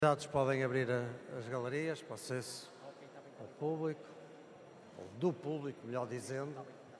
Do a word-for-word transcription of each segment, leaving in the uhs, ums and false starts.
Candidatos podem abrir a, as galerias para acesso ao público, ou do público, melhor dizendo.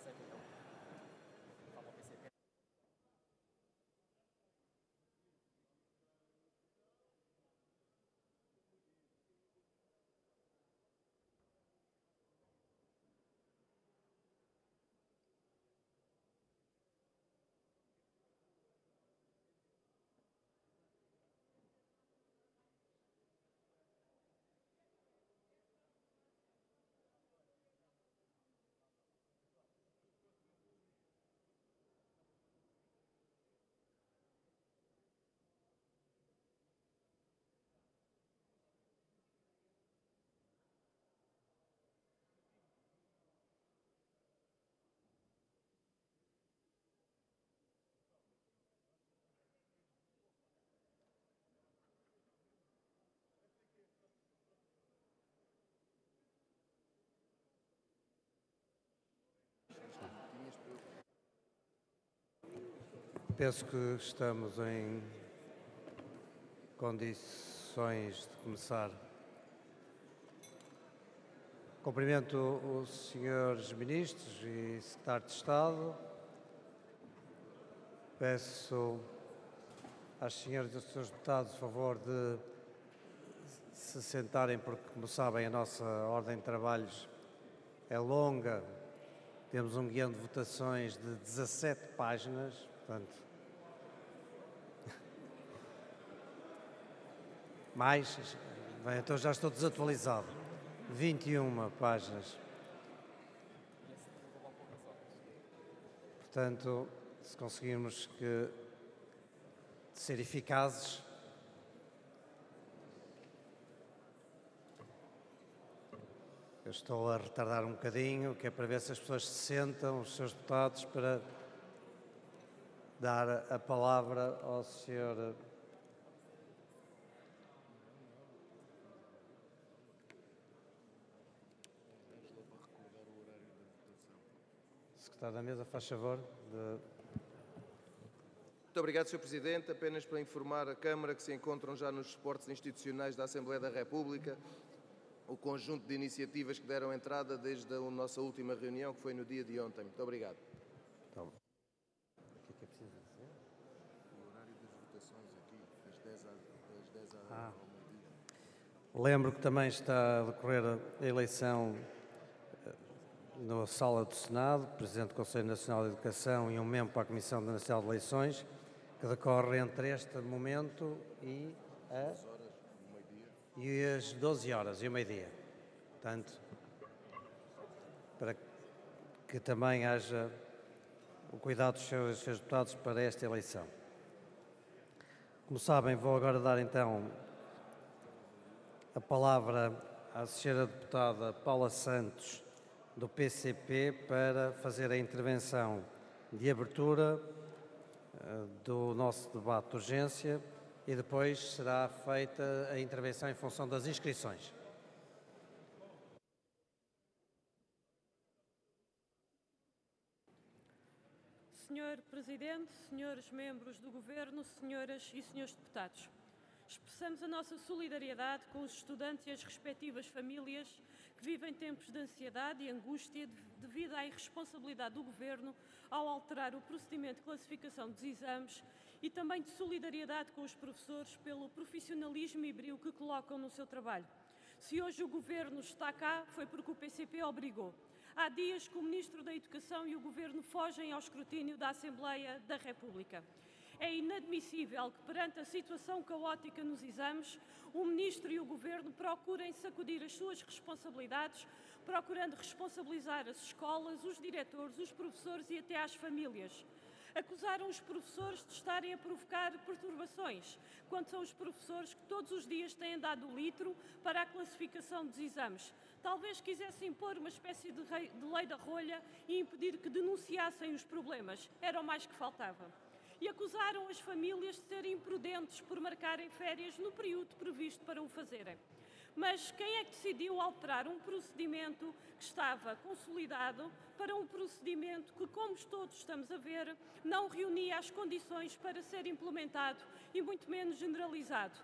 Penso que estamos em condições de começar. Cumprimento os senhores Ministros e Secretário de Estado. Peço às senhoras e aos senhores deputados o favor de se sentarem, porque, como sabem, a nossa ordem de trabalhos é longa. Temos um guião de votações de dezassete páginas, portanto, mais, bem, então já estou desatualizado, vinte e uma páginas. Portanto, se conseguirmos que ser eficazes, eu estou a retardar um bocadinho, que é para ver se as pessoas se sentam, os seus deputados, para dar a palavra ao senhor Secretário da Mesa, faz favor. De... Muito obrigado, senhor Presidente. Apenas para informar a Câmara que se encontram já nos suportes institucionais da Assembleia da República o conjunto de iniciativas que deram entrada desde a nossa última reunião, que foi no dia de ontem. Muito obrigado. Então, o que é que é preciso dizer? O horário das votações aqui, das dez às dez ah. ao meio-dia. Lembro que também está a decorrer a eleição na sala do Senado, Presidente do Conselho Nacional de Educação e um membro para a Comissão Nacional de Eleições, que decorre entre este momento e, a, e as doze horas e o meio-dia. Portanto, para que também haja o cuidado dos seus, dos seus deputados para esta eleição. Como sabem, vou agora dar então a palavra à senhora deputada Paula Santos, do P C P, para fazer a intervenção de abertura uh, do nosso debate de urgência, e depois será feita a intervenção em função das inscrições. senhor Presidente, senhores membros do Governo, senhoras e senhores deputados, expressamos a nossa solidariedade com os estudantes e as respectivas famílias que vivem tempos de ansiedade e angústia devido à irresponsabilidade do Governo ao alterar o procedimento de classificação dos exames, e também de solidariedade com os professores pelo profissionalismo e brio que colocam no seu trabalho. Se hoje o Governo está cá, foi porque o P C P obrigou. Há dias que o Ministro da Educação e o Governo fogem ao escrutínio da Assembleia da República. É inadmissível que, perante a situação caótica nos exames, o Ministro e o Governo procurem sacudir as suas responsabilidades, procurando responsabilizar as escolas, os diretores, os professores e até as famílias. Acusaram os professores de estarem a provocar perturbações, quando são os professores que todos os dias têm dado o litro para a classificação dos exames. Talvez quisessem impor uma espécie de, rei, de lei da rolha e impedir que denunciassem os problemas. Era o mais que faltava. E acusaram as famílias de serem imprudentes por marcarem férias no período previsto para o fazerem. Mas quem é que decidiu alterar um procedimento que estava consolidado para um procedimento que, como todos estamos a ver, não reunia as condições para ser implementado e muito menos generalizado?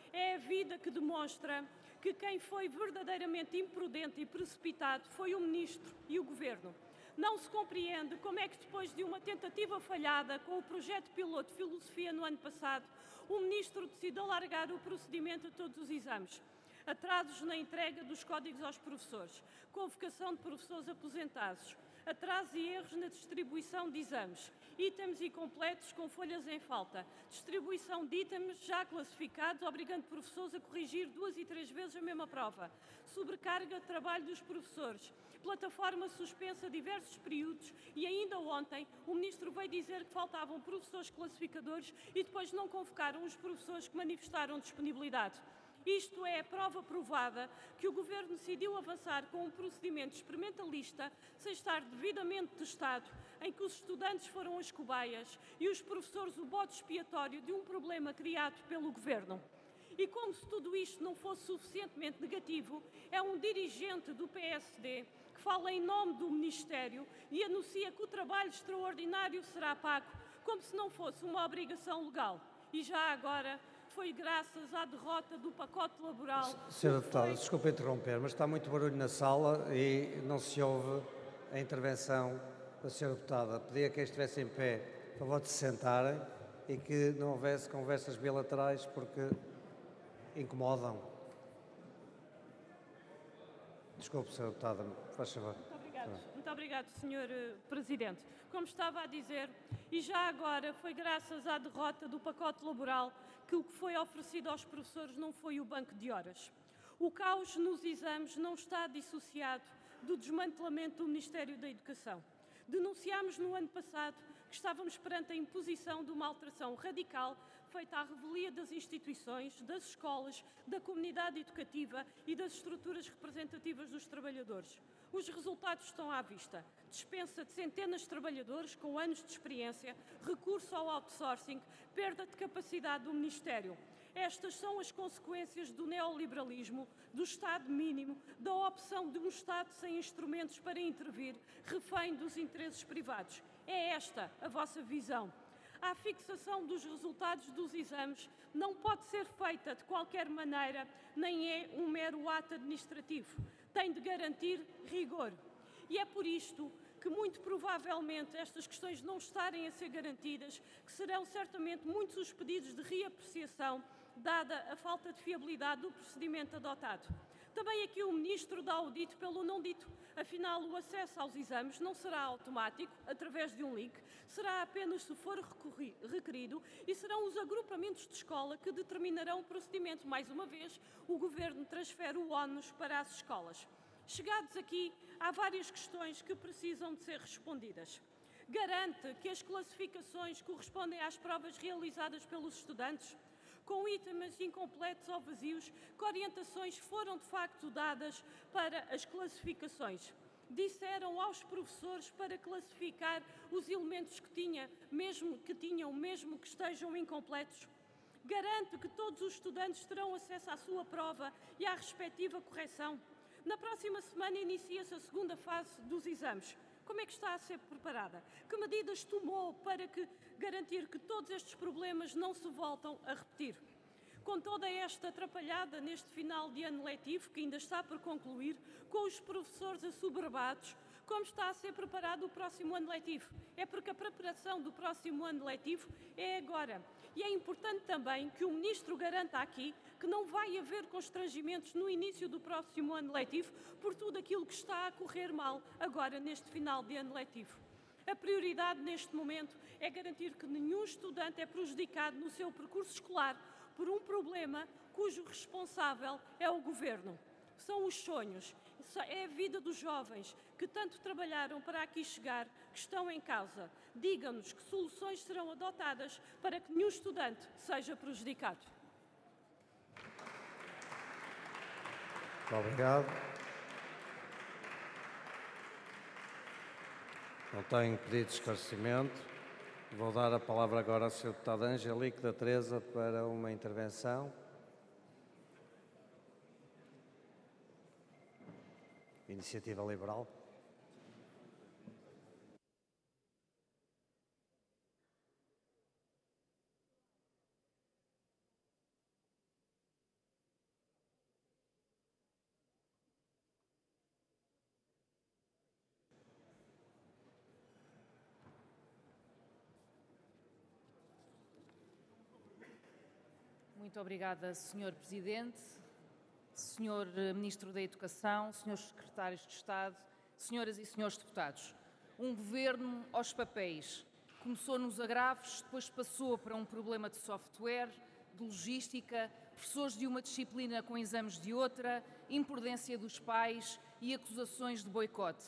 É a vida que demonstra que quem foi verdadeiramente imprudente e precipitado foi o Ministro e o Governo. Não se compreende como é que, depois de uma tentativa falhada com o projeto piloto de Filosofia no ano passado, o Ministro decide alargar o procedimento a todos os exames. Atrasos na entrega dos códigos aos professores, convocação de professores aposentados, atrasos e erros na distribuição de exames, itens incompletos com folhas em falta, distribuição de itens já classificados, obrigando professores a corrigir duas e três vezes a mesma prova, sobrecarga de trabalho dos professores, plataforma suspensa diversos períodos e ainda ontem o Ministro veio dizer que faltavam professores classificadores e depois não convocaram os professores que manifestaram disponibilidade. Isto é a prova provada que o Governo decidiu avançar com um procedimento experimentalista sem estar devidamente testado, em que os estudantes foram as cobaias e os professores o bode expiatório de um problema criado pelo Governo. E como se tudo isto não fosse suficientemente negativo, é um dirigente do P S D que fala em nome do Ministério e anuncia que o trabalho extraordinário será pago, como se não fosse uma obrigação legal. E já agora foi graças à derrota do pacote laboral... Senhora Deputada, foi... desculpe interromper, mas está muito barulho na sala e não se ouve a intervenção da Senhora Deputada. Pedia que quem estivesse em pé, por favor, de se sentarem e que não houvesse conversas bilaterais porque incomodam. Desculpe, Senhora Deputada, faz favor. Muito obrigado, Muito obrigado, senhor Presidente. Como estava a dizer, e já agora foi graças à derrota do pacote laboral que o que foi oferecido aos professores não foi o banco de horas. O caos nos exames não está dissociado do desmantelamento do Ministério da Educação. Denunciámos no ano passado que estávamos perante a imposição de uma alteração radical feita à revelia das instituições, das escolas, da comunidade educativa e das estruturas representativas dos trabalhadores. Os resultados estão à vista. Dispensa de centenas de trabalhadores com anos de experiência, recurso ao outsourcing, perda de capacidade do Ministério. Estas são as consequências do neoliberalismo, do Estado mínimo, da opção de um Estado sem instrumentos para intervir, refém dos interesses privados. É esta a vossa visão. A fixação dos resultados dos exames não pode ser feita de qualquer maneira, nem é um mero ato administrativo. Tem de garantir rigor. E é por isto que, muito provavelmente, estas questões não estarem a ser garantidas, que serão certamente muitos os pedidos de reapreciação, dada a falta de fiabilidade do procedimento adotado. Também aqui o Ministro dá o dito pelo não dito. Afinal, o acesso aos exames não será automático, através de um link, será apenas se for requerido e serão os agrupamentos de escola que determinarão o procedimento. Mais uma vez, o Governo transfere o ónus para as escolas. Chegados aqui, há várias questões que precisam de ser respondidas. Garante que as classificações correspondem às provas realizadas pelos estudantes? Com itens incompletos ou vazios, que orientações foram de facto dadas para as classificações? Disseram aos professores para classificar os elementos que, tinha, mesmo, que tinham, mesmo que estejam incompletos? Garante que todos os estudantes terão acesso à sua prova e à respectiva correção? Na próxima semana inicia-se a segunda fase dos exames. Como é que está a ser preparada? Que medidas tomou para que garantir que todos estes problemas não se voltam a repetir? Com toda esta atrapalhada neste final de ano letivo, que ainda está por concluir, com os professores assoberbados, como está a ser preparado o próximo ano letivo? É porque a preparação do próximo ano letivo é agora. E é importante também que o Ministro garanta aqui que não vai haver constrangimentos no início do próximo ano letivo por tudo aquilo que está a correr mal agora neste final de ano letivo. A prioridade neste momento é garantir que nenhum estudante é prejudicado no seu percurso escolar por um problema cujo responsável é o Governo. São os sonhos, é a vida dos jovens que tanto trabalharam para aqui chegar que estão em causa. Digam-nos que soluções serão adotadas para que nenhum estudante seja prejudicado. Muito obrigado. Não tenho pedido de esclarecimento. Vou dar a palavra agora ao senhor Deputado Angelique da Teresa para uma intervenção. Iniciativa Liberal. Muito obrigada, senhor Presidente, senhor Ministro da Educação, senhores Secretários de Estado, senhoras e senhores deputados. Um governo aos papéis. Começou nos agravos, depois passou para um problema de software, de logística, professores de uma disciplina com exames de outra, imprudência dos pais e acusações de boicote.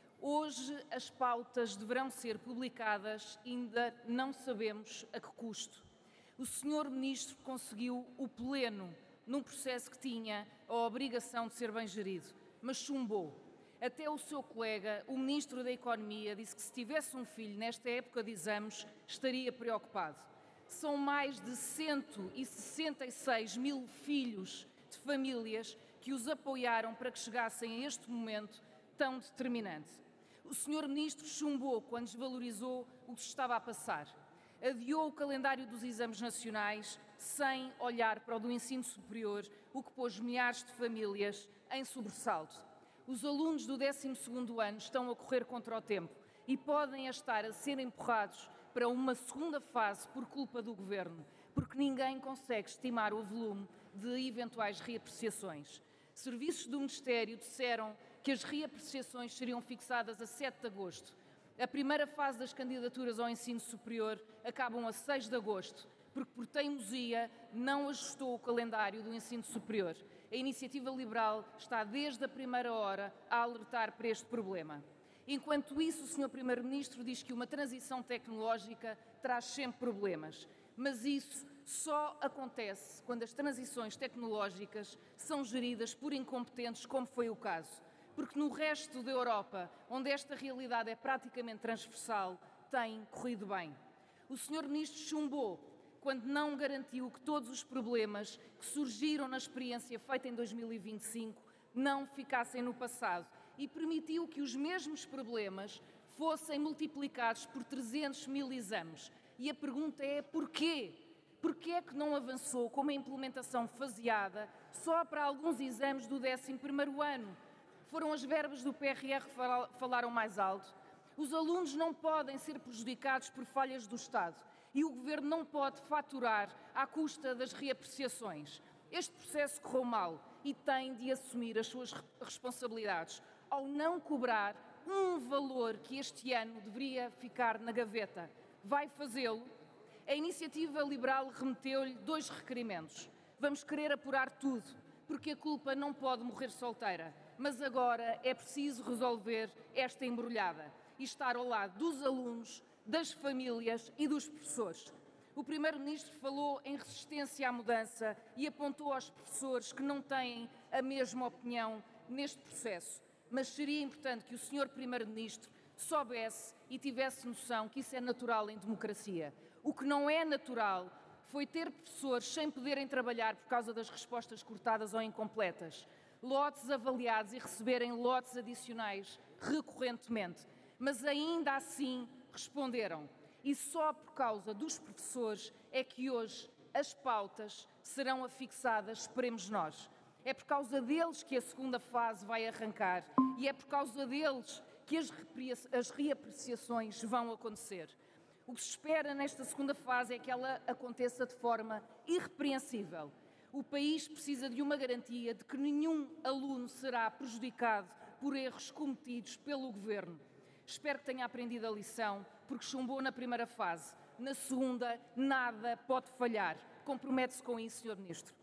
Hoje as pautas deverão ser publicadas, ainda não sabemos a que custo. O senhor Ministro conseguiu o pleno num processo que tinha a obrigação de ser bem gerido, mas chumbou. Até o seu colega, o Ministro da Economia, disse que se tivesse um filho nesta época de exames, estaria preocupado. São mais de cento e sessenta e seis mil filhos de famílias que os apoiaram para que chegassem a este momento tão determinante. O senhor Ministro chumbou quando desvalorizou o que se estava a passar. Adiou o calendário dos exames nacionais sem olhar para o do ensino superior, o que pôs milhares de famílias em sobressalto. Os alunos do décimo segundo ano estão a correr contra o tempo e podem estar a ser empurrados para uma segunda fase por culpa do Governo, porque ninguém consegue estimar o volume de eventuais reapreciações. Serviços do Ministério disseram que as reapreciações seriam fixadas a sete de agosto. A primeira fase das candidaturas ao ensino superior acabam a seis de agosto, porque por teimosia não ajustou o calendário do ensino superior. A Iniciativa Liberal está desde a primeira hora a alertar para este problema. Enquanto isso, o senhor Primeiro-Ministro diz que uma transição tecnológica traz sempre problemas, mas isso só acontece quando as transições tecnológicas são geridas por incompetentes, como foi o caso. Porque no resto da Europa, onde esta realidade é praticamente transversal, tem corrido bem. O senhor Ministro chumbou quando não garantiu que todos os problemas que surgiram na experiência feita em dois mil e vinte e cinco não ficassem no passado e permitiu que os mesmos problemas fossem multiplicados por trezentos mil exames. E a pergunta é porquê? Porquê é que não avançou com uma implementação faseada só para alguns exames do décimo primeiro ano? Foram as verbas do P R R que falaram mais alto. Os alunos não podem ser prejudicados por falhas do Estado e o Governo não pode faturar à custa das reapreciações. Este processo correu mal e tem de assumir as suas responsabilidades ao não cobrar um valor que este ano deveria ficar na gaveta. Vai fazê-lo? A Iniciativa Liberal remeteu-lhe dois requerimentos. Vamos querer apurar tudo, porque a culpa não pode morrer solteira. Mas agora é preciso resolver esta embrulhada e estar ao lado dos alunos, das famílias e dos professores. O Primeiro-Ministro falou em resistência à mudança e apontou aos professores que não têm a mesma opinião neste processo. Mas seria importante que o senhor Primeiro-Ministro soubesse e tivesse noção que isso é natural em democracia. O que não é natural foi ter professores sem poderem trabalhar por causa das respostas cortadas ou incompletas, lotes avaliados e receberem lotes adicionais recorrentemente, mas ainda assim responderam. E só por causa dos professores é que hoje as pautas serão afixadas, esperemos nós. É por causa deles que a segunda fase vai arrancar e é por causa deles que as, as reapreciações vão acontecer. O que se espera nesta segunda fase é que ela aconteça de forma irrepreensível. O país precisa de uma garantia de que nenhum aluno será prejudicado por erros cometidos pelo Governo. Espero que tenha aprendido a lição, porque chumbou na primeira fase. Na segunda, nada pode falhar. Compromete-se com isso, senhor Ministro.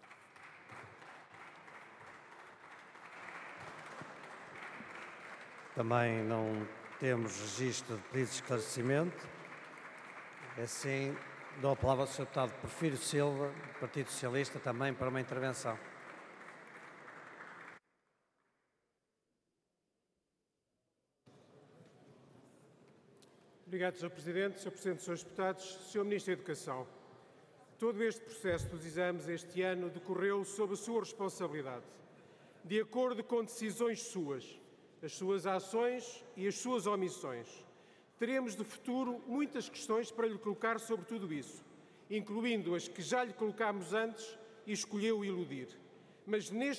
Também não temos registro de pedido de esclarecimento. Assim, dou a palavra ao senhor deputado Porfírio Silva, do Partido Socialista, também para uma intervenção. Obrigado, senhor Presidente, senhor Presidente, senhores deputados, senhor Ministro da Educação. Todo este processo dos exames este ano decorreu sob a sua responsabilidade, de acordo com decisões suas, as suas ações e as suas omissões. Teremos de futuro muitas questões para lhe colocar sobre tudo isso, incluindo as que já lhe colocámos antes e escolheu eludir. Mas neste